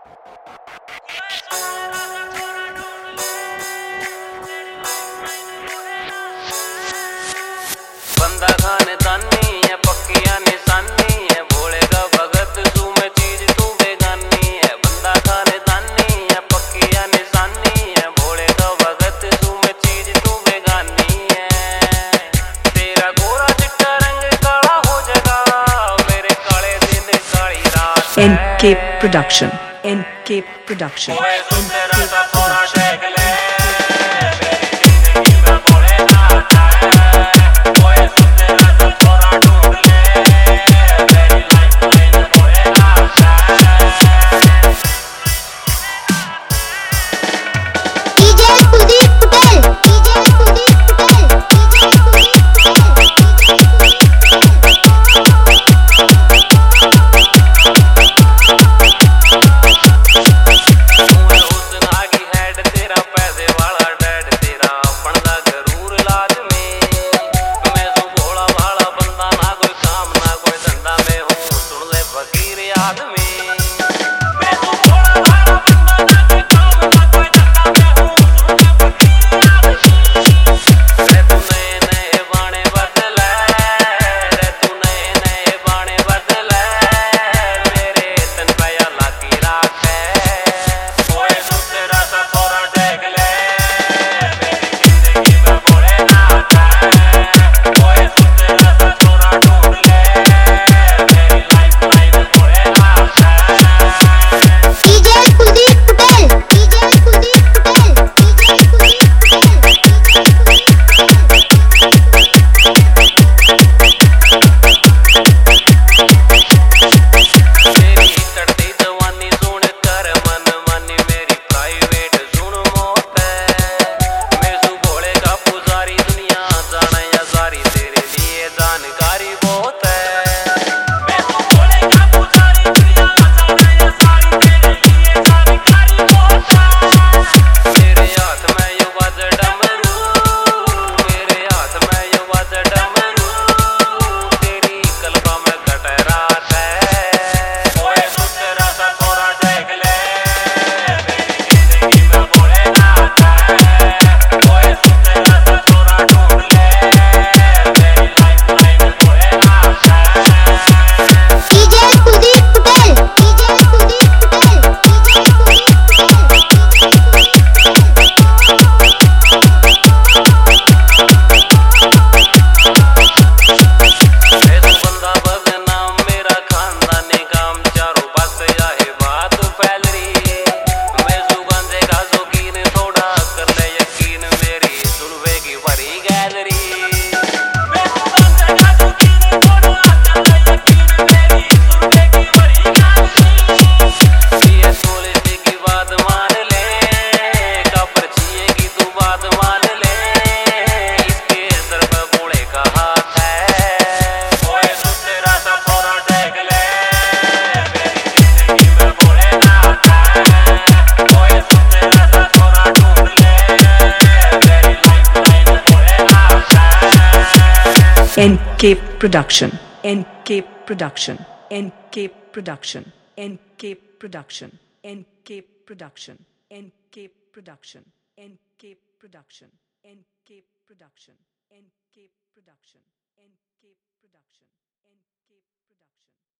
बंदा खाने दानी है, पक्किया निशानी है, भोले का भगत तू में चीज तू बेगानी है। बंदा खाने दानी है, पक्किया निशानी है, भोले का भगत तू में चीज तू बेगानी है। तेरा गोरा चिट्टा रंग काला हो जाएगा, मेरे काले दिन काली रात है। NK Production, NK Production, NK Production. NK Production, NK Production, NK Production, NK Production, NK Production, NK Production, NK Production, NK Production, NK Production, NK Production.